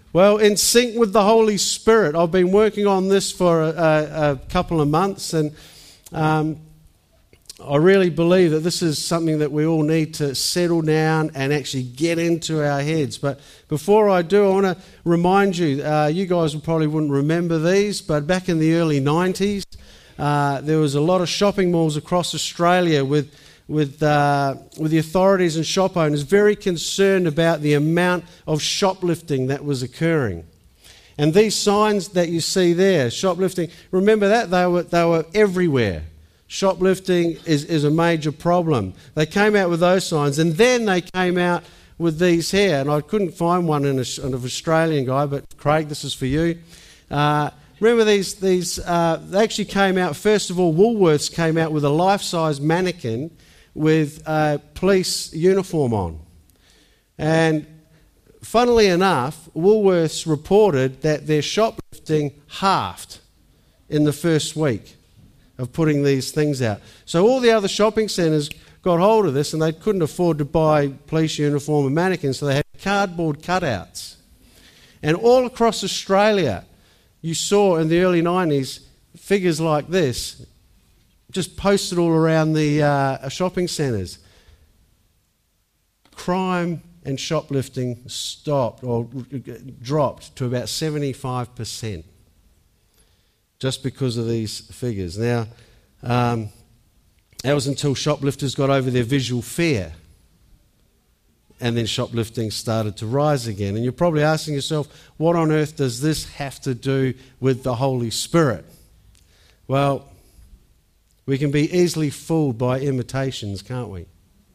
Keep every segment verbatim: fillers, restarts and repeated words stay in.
Well, in sync with the Holy Spirit, I've been working on this for a, a, a couple of months, and um, I really believe that this is something that we all need to settle down and actually get into our heads. But before I do, I want to remind you, uh, you guys probably wouldn't remember these, but back in the early nineties, uh, there was a lot of shopping malls across Australia with with uh, with the authorities and shop owners very concerned about the amount of shoplifting that was occurring. And these signs that you see there, shoplifting, remember that? They were, they were everywhere. Shoplifting is, is a major problem. They came out with those signs, and then they came out with these here, and I couldn't find one in, a, in an Australian guy, but Craig, this is for you. Uh, remember these, these uh, they actually came out, first of all, Woolworths came out with a life-size mannequin with a police uniform on. And funnily enough, Woolworths reported that their shoplifting halved in the first week of putting these things out. So all the other shopping centres got hold of this, and they couldn't afford to buy police uniform and mannequins, so they had cardboard cutouts. And all across Australia, you saw in the early nineties figures like this, just posted all around the uh, shopping centres. Crime and shoplifting stopped or dropped to about seventy-five percent just because of these figures. Now, um, that was until shoplifters got over their visual fear, and then shoplifting started to rise again. And you're probably asking yourself, what on earth does this have to do with the Holy Spirit? Well, we can be easily fooled by imitations, can't we?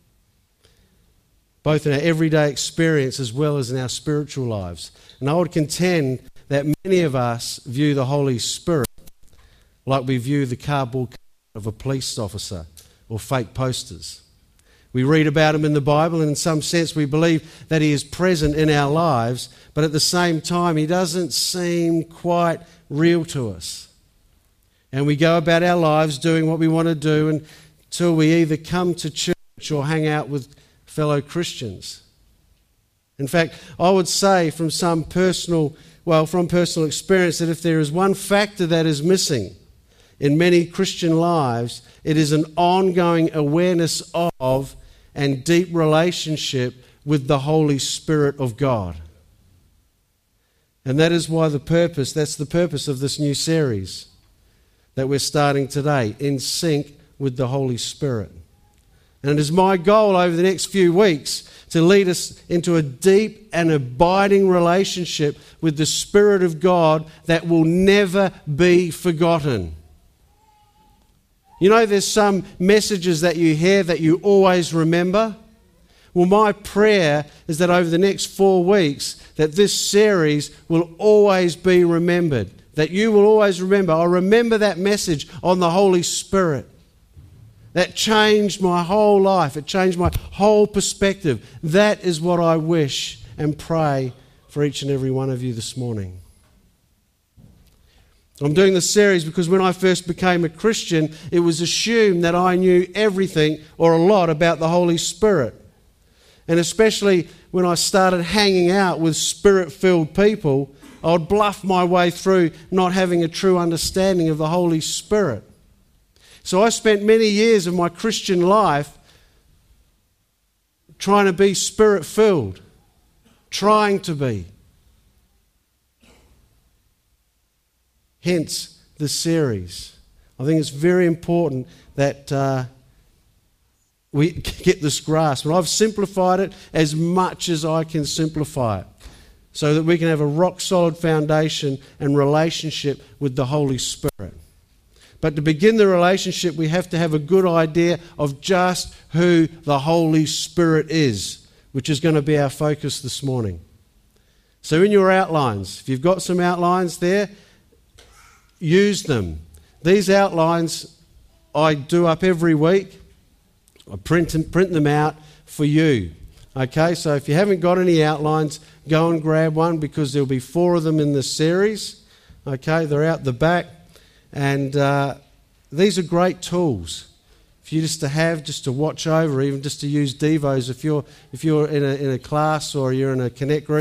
Both in our everyday experience as well as in our spiritual lives. And I would contend that many of us view the Holy Spirit like we view the cardboard of a police officer or fake posters. We read about him in the Bible, and in some sense we believe that he is present in our lives, but at the same time he doesn't seem quite real to us. And we go about our lives doing what we want to do until we either come to church or hang out with fellow Christians. In fact, I would say from some personal, well, from personal experience, that if there is one factor that is missing in many Christian lives, it is an ongoing awareness of and deep relationship with the Holy Spirit of God. And that is why the purpose, that's the purpose of this new series that we're starting today, In Sync with the Holy Spirit. And it is my goal over the next few weeks to lead us into a deep and abiding relationship with the Spirit of God that will never be forgotten. You know, there's some messages that you hear that you always remember. Well, my prayer is that over the next four weeks, that this series will always be remembered. That you will always remember. I remember that message on the Holy Spirit. That changed my whole life. It changed my whole perspective. That is what I wish and pray for each and every one of you this morning. I'm doing this series because when I first became a Christian, it was assumed that I knew everything or a lot about the Holy Spirit. And especially when I started hanging out with Spirit-filled people, I would bluff my way through not having a true understanding of the Holy Spirit. So I spent many years of my Christian life trying to be Spirit-filled, trying to be. Hence the series. I think it's very important that uh, we get this grasp. And I've simplified it as much as I can simplify it, so that we can have a rock-solid foundation and relationship with the Holy Spirit. But to begin the relationship, we have to have a good idea of just who the Holy Spirit is, which is going to be our focus this morning. So in your outlines, if you've got some outlines there, use them. These outlines I do up every week. I print and print them out for you. Okay, so if you haven't got any outlines, go and grab one, because there'll be four of them in this series. Okay, they're out the back. And uh, these are great tools for you just to have, just to watch over, even just to use Devos. If you're if you're in a in a class or you're in a Connect group,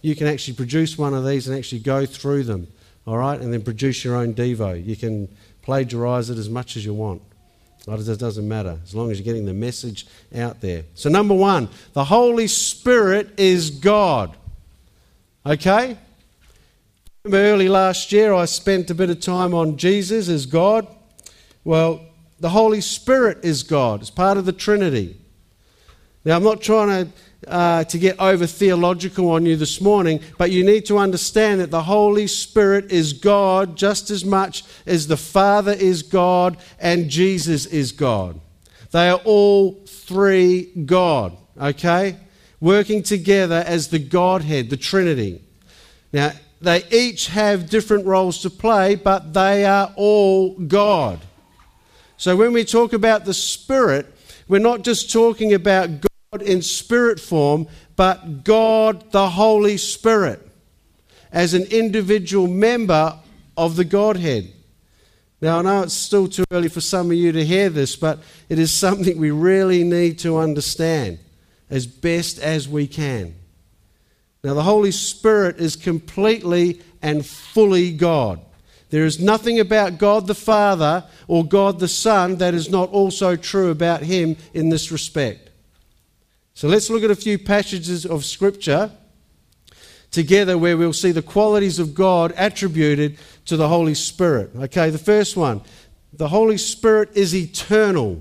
you can actually produce one of these and actually go through them, all right, and then produce your own Devo. You can plagiarise it as much as you want. It doesn't matter, as long as you're getting the message out there. So number one, the Holy Spirit is God. Okay? Remember early last year I spent a bit of time on Jesus as God. Well, the Holy Spirit is God. It's part of the Trinity. Now, I'm not trying to, uh, to get over theological on you this morning, but you need to understand that the Holy Spirit is God just as much as the Father is God and Jesus is God. They are all three God, okay? Working together as the Godhead, the Trinity. Now, they each have different roles to play, but they are all God. So when we talk about the Spirit, we're not just talking about God in spirit form, but God the Holy Spirit as an individual member of the Godhead. Now, I know it's still too early for some of you to hear this, but it is something we really need to understand as best as we can. Now, the Holy Spirit is completely and fully God. There is nothing about God the Father or God the Son that is not also true about him in this respect. So let's look at a few passages of Scripture together where we'll see the qualities of God attributed to the Holy Spirit. Okay, the first one, the Holy Spirit is eternal.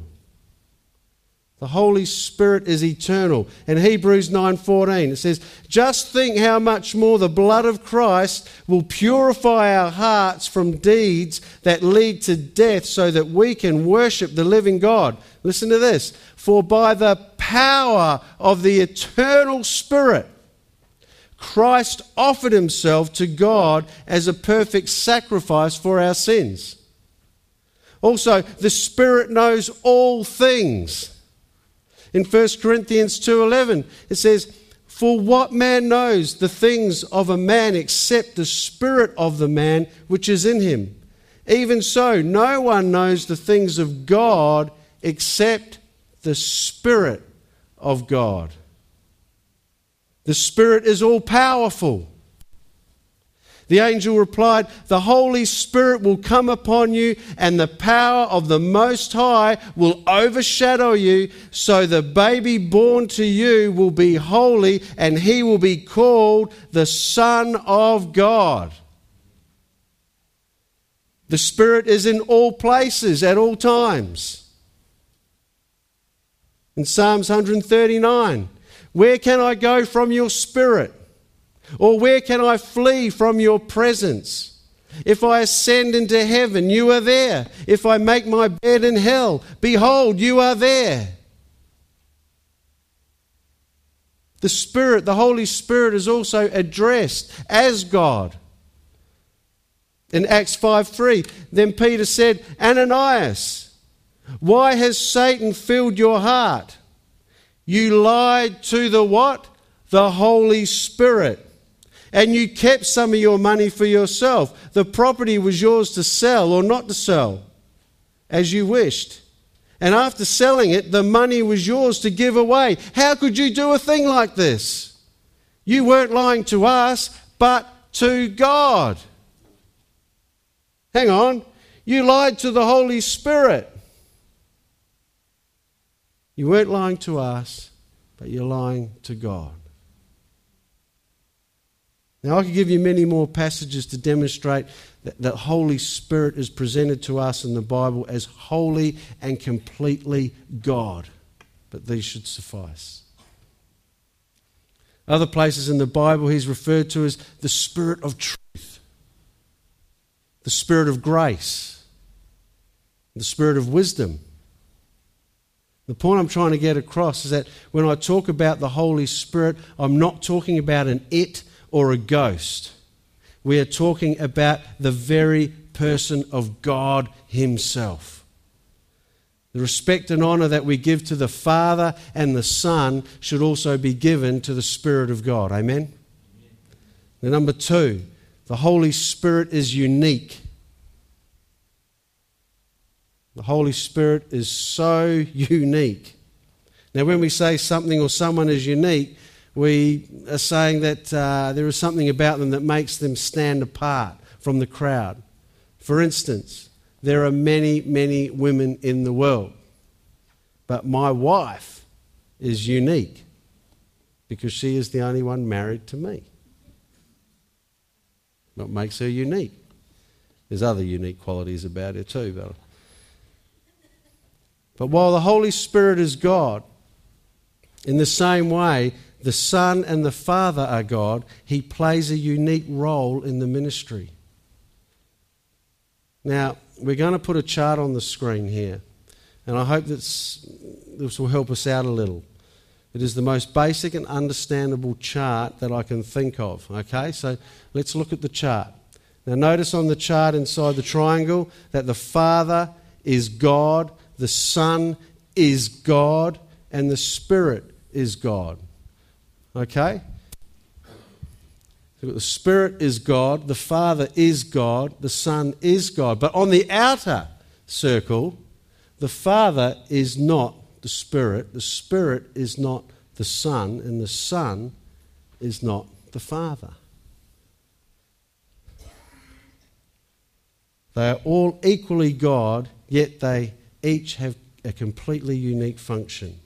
The Holy Spirit is eternal. In Hebrews nine fourteen it says, "Just think how much more the blood of Christ will purify our hearts from deeds that lead to death so that we can worship the living God." Listen to this. "For by the power of the eternal Spirit, Christ offered himself to God as a perfect sacrifice for our sins." Also, the Spirit knows all things. In First Corinthians two eleven, it says, "For what man knows the things of a man except the spirit of the man which is in him? Even so, no one knows the things of God except the Spirit of God." The Spirit is all-powerful. The angel replied, "The Holy Spirit will come upon you, and the power of the Most High will overshadow you, so the baby born to you will be holy, and he will be called the Son of God." The Spirit is in all places at all times. In Psalms one thirty-nine, "Where can I go from your Spirit? Or where can I flee from your presence? If I ascend into heaven, you are there. If I make my bed in hell, behold, you are there." The Spirit, the Holy Spirit, is also addressed as God. In Acts five three, then Peter said, "Ananias, why has Satan filled your heart? You lied to the what? The Holy Spirit. And you kept some of your money for yourself. The property was yours to sell or not to sell, as you wished. And after selling it, the money was yours to give away. How could you do a thing like this? You weren't lying to us, but to God." Hang on. You lied to the Holy Spirit. You weren't lying to us, but you're lying to God. Now, I could give you many more passages to demonstrate that the Holy Spirit is presented to us in the Bible as holy and completely God. But these should suffice. Other places in the Bible he's referred to as the Spirit of truth, the Spirit of grace, the Spirit of wisdom. The point I'm trying to get across is that when I talk about the Holy Spirit, I'm not talking about an it or a ghost. We are talking about the very person of God himself. The respect and honour that we give to the Father and the Son should also be given to the Spirit of God. Amen? Now, number two, the Holy Spirit is unique. The Holy Spirit is so unique. Now, when we say something or someone is unique, We are saying that uh, there is something about them that makes them stand apart from the crowd. For instance, there are many, many women in the world, but my wife is unique because she is the only one married to me. What makes her unique? There's other unique qualities about her too. But, but while the Holy Spirit is God, in the same way, the Son and the Father are God, he plays a unique role in the ministry. Now, we're going to put a chart on the screen here, and I hope that's, this will help us out a little. It is the most basic and understandable chart that I can think of. Okay, so let's look at the chart. Now, notice on the chart inside the triangle that the Father is God, the Son is God, and the Spirit is God. Okay? So the Spirit is God, the Father is God, the Son is God. But on the outer circle, the Father is not the Spirit, the Spirit is not the Son, and the Son is not the Father. They are all equally God, yet they each have a completely unique function.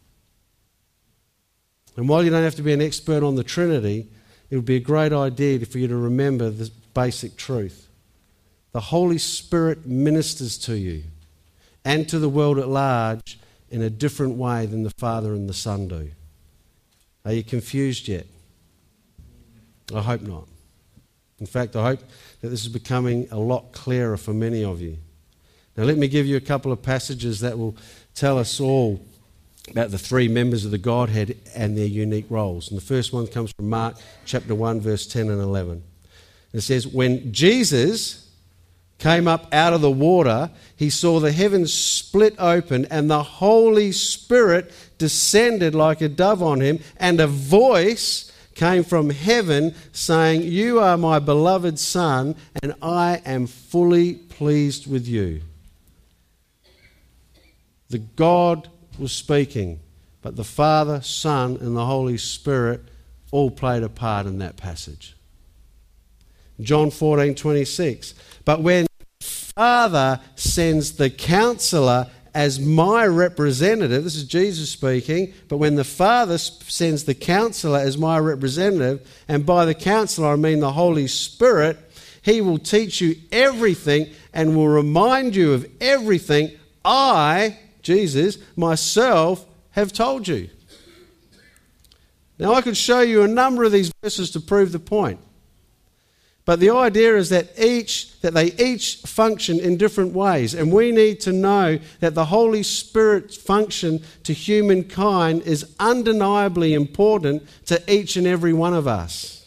And while you don't have to be an expert on the Trinity, it would be a great idea for you to remember this basic truth. The Holy Spirit ministers to you and to the world at large in a different way than the Father and the Son do. Are you confused yet? I hope not. In fact, I hope that this is becoming a lot clearer for many of you. Now, let me give you a couple of passages that will tell us all about the three members of the Godhead and their unique roles. And the first one comes from Mark chapter one, verse ten and eleven. It says, when Jesus came up out of the water, he saw the heavens split open and the Holy Spirit descended like a dove on him, and a voice came from heaven saying, you are my beloved Son, and I am fully pleased with you. The God was speaking, but the Father, Son, and the Holy Spirit all played a part in that passage. John fourteen twenty-six. But when the Father sends the Counselor as my representative, this is Jesus speaking, but when the Father sends the Counselor as my representative, and by the Counselor I mean the Holy Spirit, he will teach you everything and will remind you of everything I, Jesus, myself, have told you. Now, I could show you a number of these verses to prove the point. But the idea is that each that they each function in different ways, and we need to know that the Holy Spirit's function to humankind is undeniably important to each and every one of us.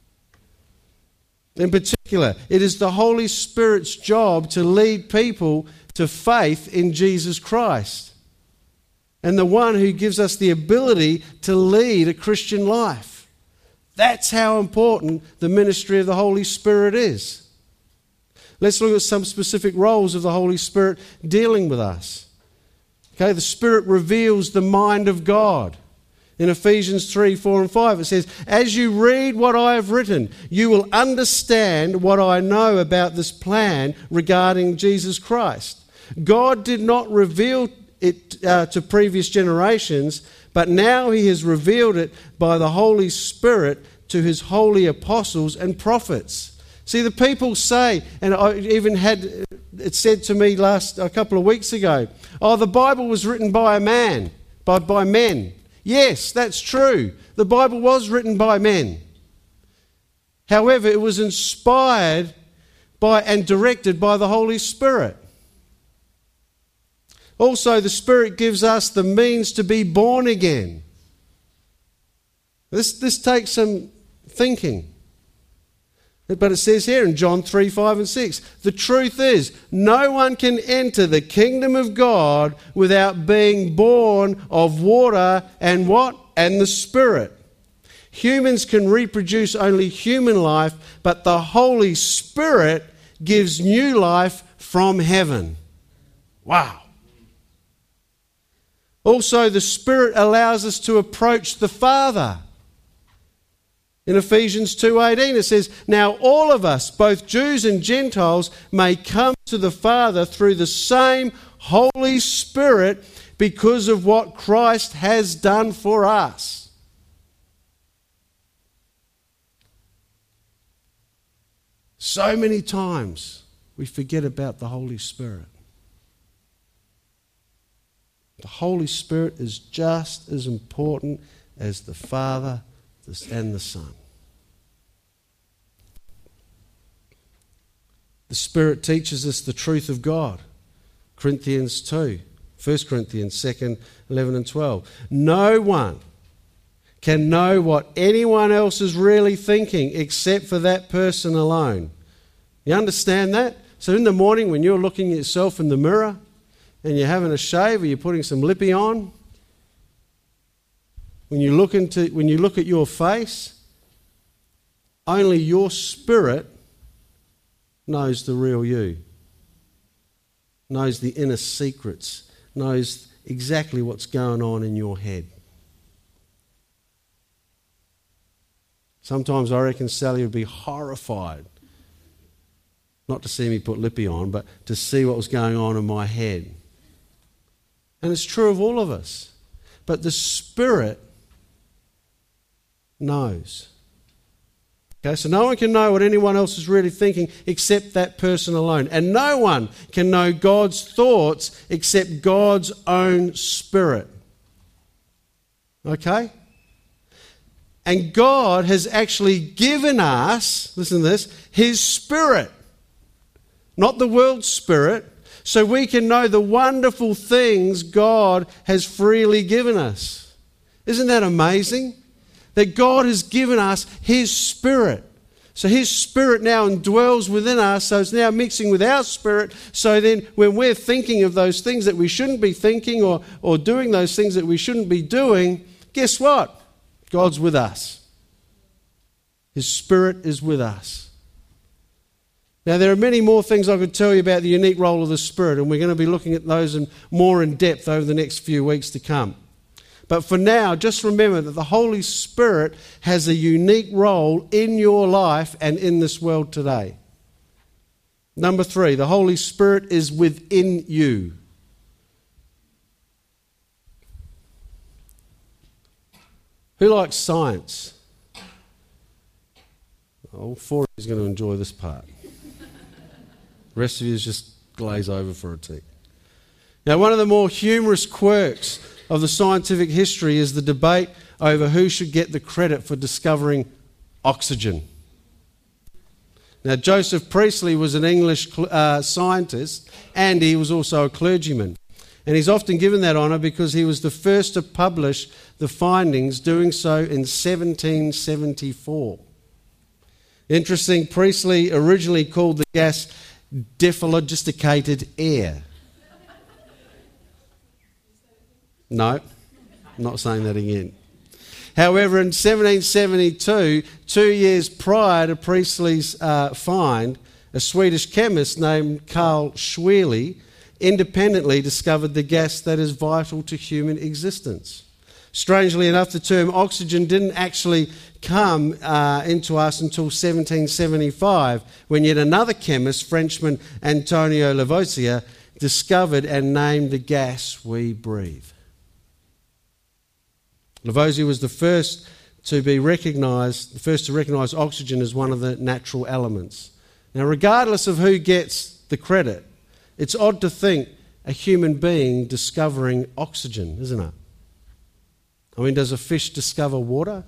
In particular, it is the Holy Spirit's job to lead people to faith in Jesus Christ, and the one who gives us the ability to lead a Christian life. That's how important the ministry of the Holy Spirit is. Let's look at some specific roles of the Holy Spirit dealing with us. Okay, the Spirit reveals the mind of God. In Ephesians three, four and five it says, as you read what I have written, you will understand what I know about this plan regarding Jesus Christ. God did not reveal it uh, to previous generations, but now he has revealed it by the Holy Spirit to his holy apostles and prophets. See, the people say, and I even had it said to me last a couple of weeks ago, oh, the Bible was written by a man, by, by men. Yes, that's true. The Bible was written by men. However, it was inspired by and directed by the Holy Spirit. Also, the Spirit gives us the means to be born again. This, this takes some thinking. But it says here in John three, five and six, the truth is, no one can enter the kingdom of God without being born of water and what? And the Spirit. Humans can reproduce only human life, but the Holy Spirit gives new life from heaven. Wow. Also, the Spirit allows us to approach the Father. In Ephesians two eighteen it says, now all of us, both Jews and Gentiles, may come to the Father through the same Holy Spirit because of what Christ has done for us. So many times we forget about the Holy Spirit. The Holy Spirit is just as important as the Father and the Son. The Spirit teaches us the truth of God. Corinthians two, First Corinthians two, eleven and twelve. No one can know what anyone else is really thinking except for that person alone. You understand that? So in the morning when you're looking at yourself in the mirror and you're having a shave or you're putting some lippy on, when you look into when you look at your face, only your spirit knows the real you, knows the inner secrets, knows exactly what's going on in your head. Sometimes I reckon Sally would be horrified, not to see me put lippy on, but to see what was going on in my head. And it's true of all of us. But the Spirit knows. Okay, so no one can know what anyone else is really thinking except that person alone. And no one can know God's thoughts except God's own Spirit. Okay? And God has actually given us, listen to this, His Spirit. Not the world's spirit, so we can know the wonderful things God has freely given us. Isn't that amazing? That God has given us His Spirit. So His Spirit now indwells within us, so it's now mixing with our spirit. So then when we're thinking of those things that we shouldn't be thinking or, or doing those things that we shouldn't be doing, guess what? God's with us. His Spirit is with us. Now there are many more things I could tell you about the unique role of the Spirit, and we're going to be looking at those in more in depth over the next few weeks to come. But for now, just remember that the Holy Spirit has a unique role in your life and in this world today. Number three, the Holy Spirit is within you. Who likes science? Oh, four of you is going to enjoy this part. The rest of you just glaze over for a tick. Now, one of the more humorous quirks of the scientific history is the debate over who should get the credit for discovering oxygen. Now, Joseph Priestley was an English uh, scientist, and he was also a clergyman. And he's often given that honour because he was the first to publish the findings, doing so in seventeen seventy-four. Interesting, Priestley originally called the gas dephlogisticated air. No, I'm not saying that again. However, in seventeen seventy-two, two years prior to Priestley's uh, find, a Swedish chemist named Carl Schweely independently discovered the gas that is vital to human existence. Strangely enough, the term oxygen didn't actually come uh, into us until seventeen seventy-five, when yet another chemist, Frenchman Antonio Lavoisier, discovered and named the gas we breathe. Lavoisier was the first to be recognised, the first to recognise oxygen as one of the natural elements. Now, regardless of who gets the credit, it's odd to think a human being discovering oxygen, isn't it? I mean, does a fish discover water?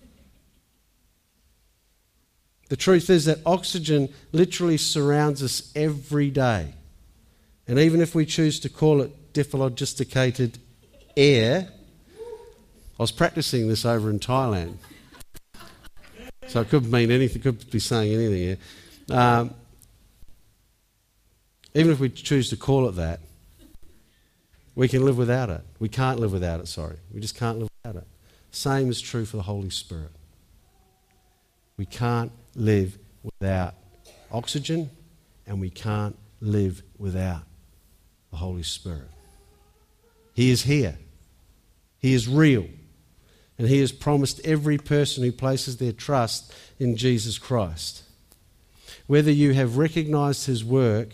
The truth is that oxygen literally surrounds us every day. And even if we choose to call it dephlogisticated air, I was practicing this over in Thailand, so it could mean anything, could be saying anything here. Um, even if we choose to call it that, we can live without it. We can't live without it, sorry. We just can't live without it. Same is true for the Holy Spirit. We can't live without oxygen, and we can't live without the Holy Spirit. He is here. He is real. And he has promised every person who places their trust in Jesus Christ. Whether you have recognized his work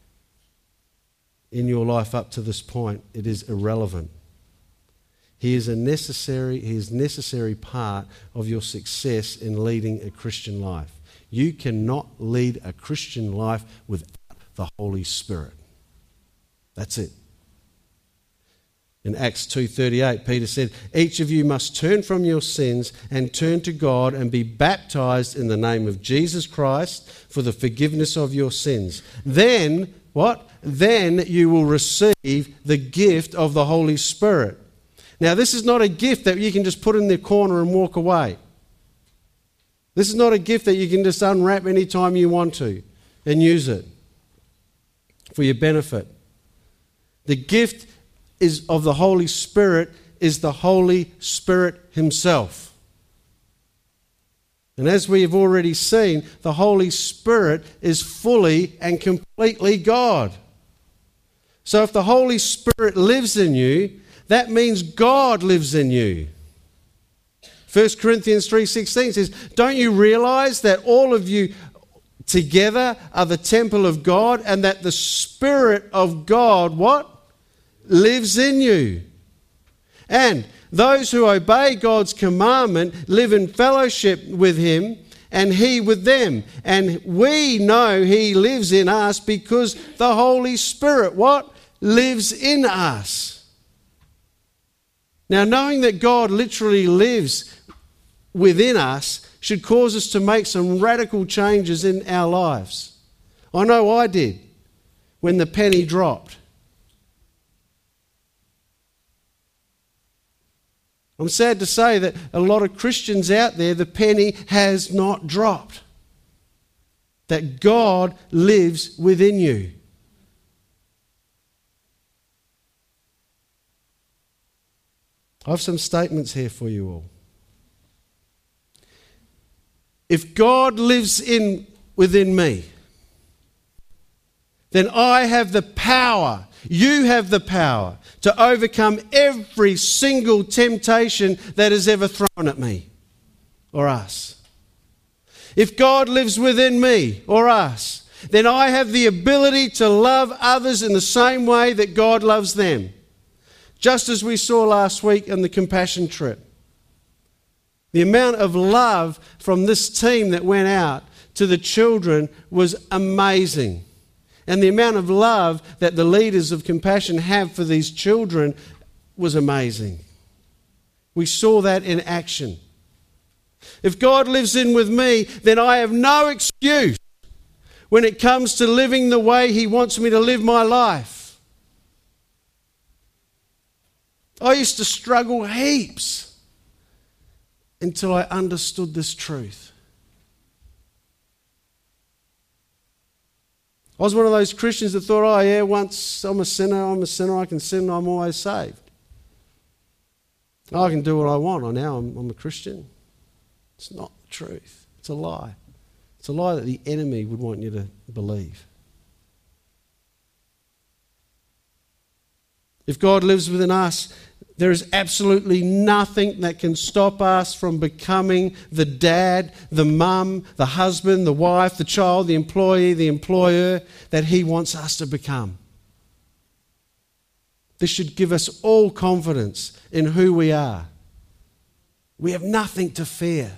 in your life up to this point, it is irrelevant. He is a necessary, he is necessary part of your success in leading a Christian life. You cannot lead a Christian life without the Holy Spirit. That's it. In Acts two thirty-eight, Peter said, each of you must turn from your sins and turn to God and be baptized in the name of Jesus Christ for the forgiveness of your sins. Then, what? Then you will receive the gift of the Holy Spirit. Now, this is not a gift that you can just put in the corner and walk away. This is not a gift that you can just unwrap anytime you want to and use it for your benefit. The gift is of the Holy Spirit is the Holy Spirit himself. And as we have already seen, the Holy Spirit is fully and completely God. So if the Holy Spirit lives in you, that means God lives in you. First Corinthians three sixteen says, don't you realize that all of you together are the temple of God and that the Spirit of God, what? Lives in you. And those who obey God's commandment live in fellowship with him and he with them. And we know he lives in us because the Holy Spirit, what? Lives in us. Now, knowing that God literally lives within us should cause us to make some radical changes in our lives. I know I did when the penny dropped. I'm sad to say that a lot of Christians out there, the penny has not dropped. That God lives within you. I have some statements here for you all. If God lives in within me, then I have the power, you have the power to overcome every single temptation that is ever thrown at me or us. If God lives within me or us, then I have the ability to love others in the same way that God loves them. Just as we saw last week on the compassion trip. The amount of love from this team that went out to the children was amazing. And the amount of love that the leaders of compassion have for these children was amazing. We saw that in action. If God lives in with me, then I have no excuse when it comes to living the way he wants me to live my life. I used to struggle heaps until I understood this truth. I was one of those Christians that thought, oh yeah, once I'm a sinner, I'm a sinner, I can sin, I'm always saved. I can do what I want, I now I'm, I'm a Christian. It's not the truth. It's a lie. It's a lie that the enemy would want you to believe. If God lives within us, there is absolutely nothing that can stop us from becoming the dad, the mum, the husband, the wife, the child, the employee, the employer that he wants us to become. This should give us all confidence in who we are. We have nothing to fear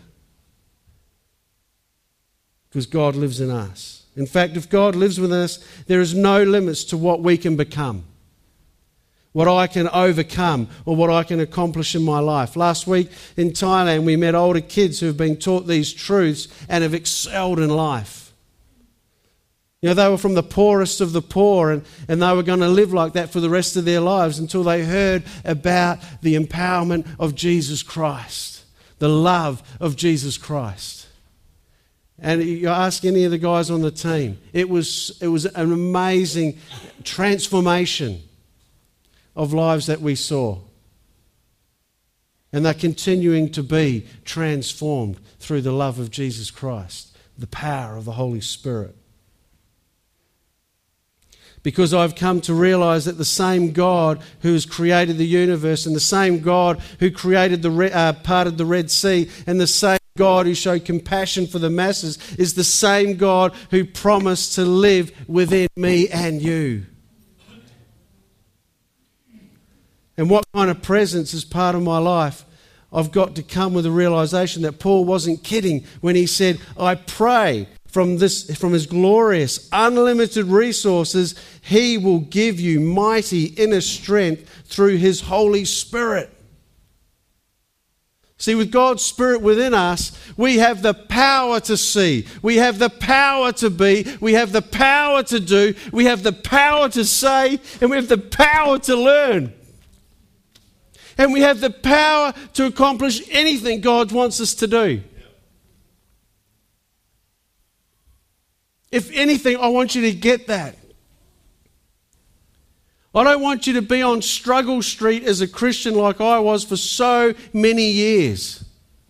because God lives in us. In fact, if God lives within us, there is no limits to what we can become. What I can overcome or what I can accomplish in my life. Last week in Thailand, we met older kids who have been taught these truths and have excelled in life. You know, they were from the poorest of the poor and, and they were going to live like that for the rest of their lives until they heard about the empowerment of Jesus Christ, the love of Jesus Christ. And you ask any of the guys on the team, it was, it was an amazing transformation of lives that we saw. And they're continuing to be transformed through the love of Jesus Christ, the power of the Holy Spirit. Because I've come to realize that the same God who has created the universe, and the same God who created the re- uh, parted the Red Sea, and the same God who showed compassion for the masses, is the same God who promised to live within me and you. And what kind of presence is part of my life? I've got to come with a realization that Paul wasn't kidding when he said, I pray from this, from his glorious, unlimited resources, he will give you mighty inner strength through his Holy Spirit. See, with God's Spirit within us, we have the power to see. We have the power to be. We have the power to do. We have the power to say. And we have the power to learn. And we have the power to accomplish anything God wants us to do. If anything, I want you to get that. I don't want you to be on struggle street as a Christian like I was for so many years.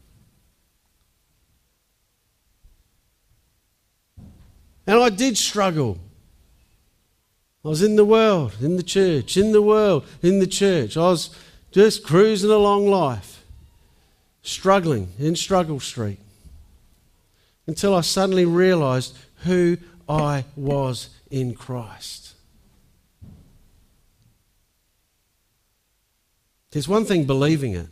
And I did struggle. I was in the world, in the church, in the world, in the church. I was just cruising along life, struggling in struggle street, until I suddenly realised who I was in Christ. There's one thing believing it.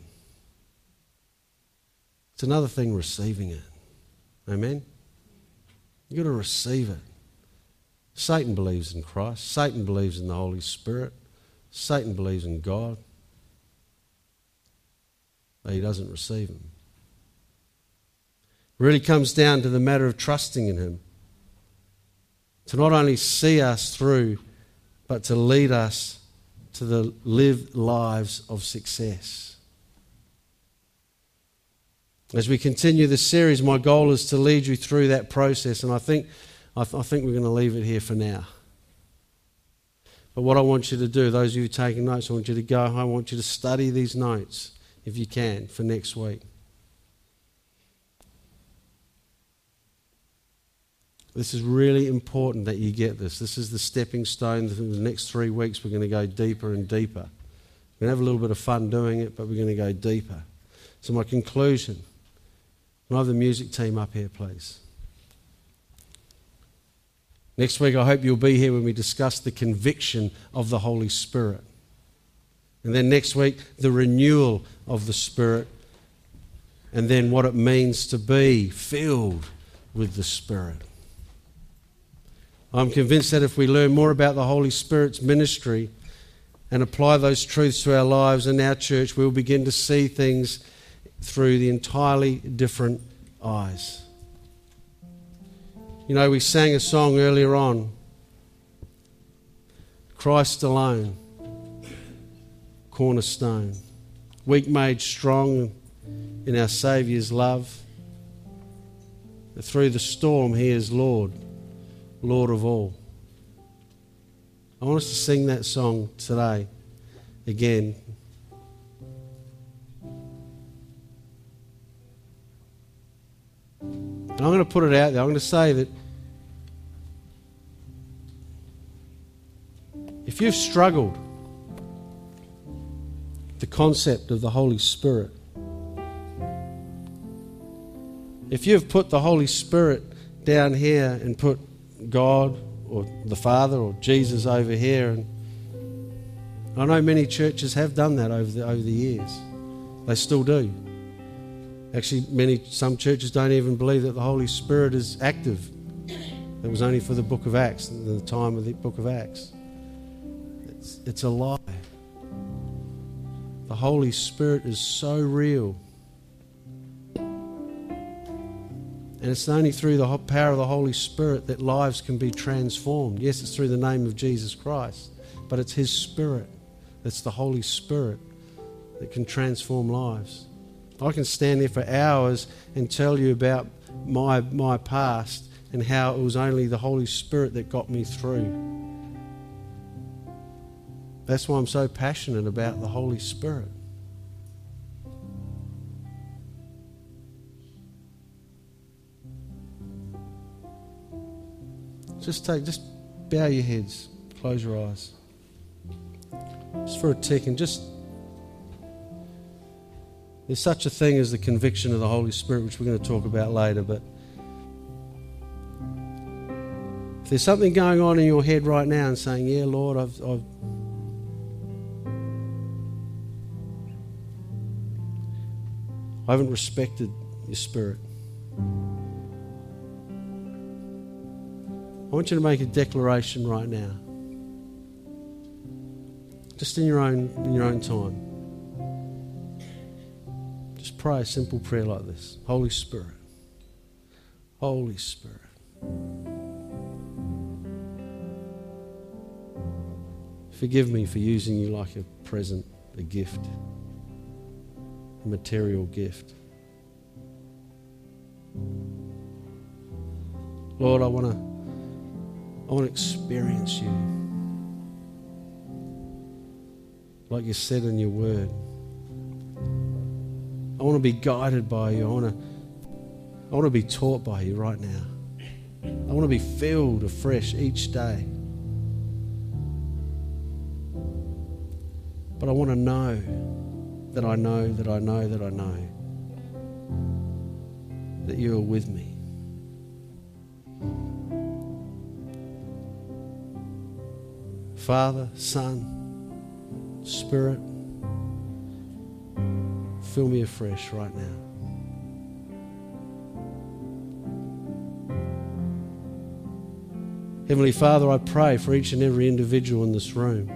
It's another thing receiving it. Amen? You've got to receive it. Satan believes in Christ. Satan believes in the Holy Spirit. Satan believes in God. But he doesn't receive him. It really comes down to the matter of trusting in him. To not only see us through, but to lead us to the live lives of success. As we continue this series, my goal is to lead you through that process, and I think, I, th- I think we're going to leave it here for now. But what I want you to do, those of you taking notes, I want you to go home, I want you to study these notes, if you can, for next week. This is really important that you get this. This is the stepping stone. For the next three weeks, we're going to go deeper and deeper. We're going to have a little bit of fun doing it, but we're going to go deeper. So my conclusion, can I have the music team up here, please? Next week, I hope you'll be here when we discuss the conviction of the Holy Spirit. And then next week, the renewal of the Spirit. And then what it means to be filled with the Spirit. I'm convinced that if we learn more about the Holy Spirit's ministry and apply those truths to our lives and our church, we'll begin to see things through the entirely different eyes. You know, we sang a song earlier on, Christ alone, cornerstone, weak made strong in our Saviour's love. Through the storm, He is Lord. Lord of all. I want us to sing that song today again. And I'm going to put it out there. I'm going to say that if you've struggled with the concept of the Holy Spirit, if you've put the Holy Spirit down here and put God or the Father or Jesus over here, and I know many churches have done that over the, over the years. They still do. Actually, many some churches don't even believe that the Holy Spirit is active. It was only for the book of Acts, the time of the book of Acts. It's, it's a lie. The Holy Spirit is so real. And it's only through the power of the Holy Spirit that lives can be transformed. Yes, it's through the name of Jesus Christ, but it's His Spirit. It's the Holy Spirit that can transform lives. I can stand there for hours and tell you about my, my past and how it was only the Holy Spirit that got me through. That's why I'm so passionate about the Holy Spirit. Just take, just bow your heads, close Close your eyes. Just for a tick, and just... There's such a thing as the conviction of the Holy Spirit, which we're going to talk about later, but if there's something going on in your head right now and saying, yeah, Lord, I've, I've I haven't respected your Spirit. I want you to make a declaration right now. Just in your own in your own time. Just pray a simple prayer like this. Holy Spirit. Holy Spirit. Forgive me for using you like a present, a gift, a material gift. Lord, I want to I want to experience you. Like you said in your word. I want to be guided by you. I want to I want to be taught by you right now. I want to be filled afresh each day. But I want to know that I know that I know that I know that you are with me. Father, Son, Spirit, fill me afresh right now. Heavenly Father, I pray for each and every individual in this room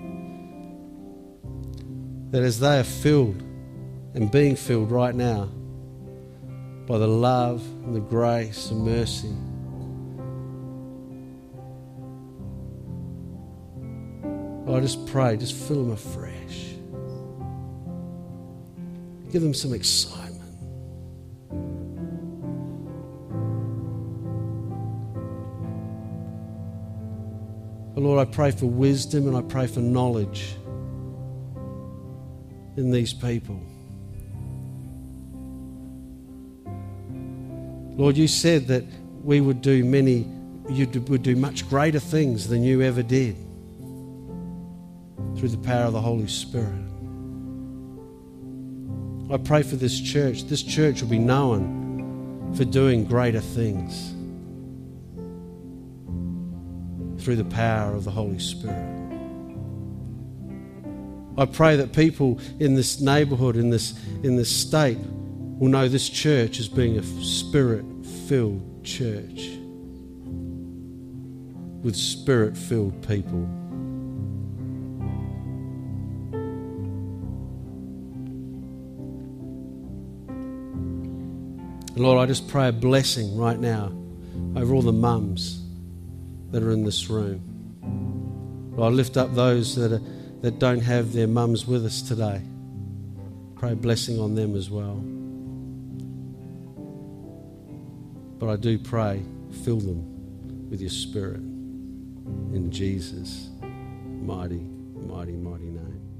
that as they are filled and being filled right now by the love and the grace and mercy, I just pray, just fill them afresh. Give them some excitement. But Lord, I pray for wisdom and I pray for knowledge in these people. Lord, you said that we would do many, you would do much greater things than you ever did through the power of the Holy Spirit. I pray for this church. This church will be known for doing greater things through the power of the Holy Spirit. I pray that people in this neighbourhood, in this, in this state, will know this church as being a Spirit-filled church with Spirit-filled people. Lord, I just pray a blessing right now over all the mums that are in this room. Lord, I lift up those that are, that don't have their mums with us today. Pray a blessing on them as well. But I do pray, fill them with your Spirit in Jesus' mighty, mighty, mighty name.